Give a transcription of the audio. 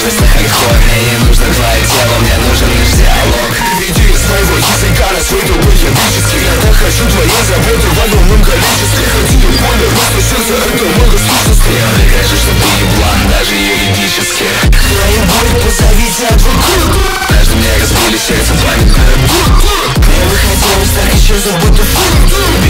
просто хардкор. Мне не нужно твое тело, мне нужен лишь диалог. Переведи из моего языка на свой другой языческий. Я так хочу твоей заботы в огромном количестве. Хочу более просто сердце, это мой ресурсности. Я докажу, что ты еблан, даже юридически. Твою боль позовите адвокат. Однажды мне разбили сердце памятное. Мне бы хотелось так исчезнуть, будто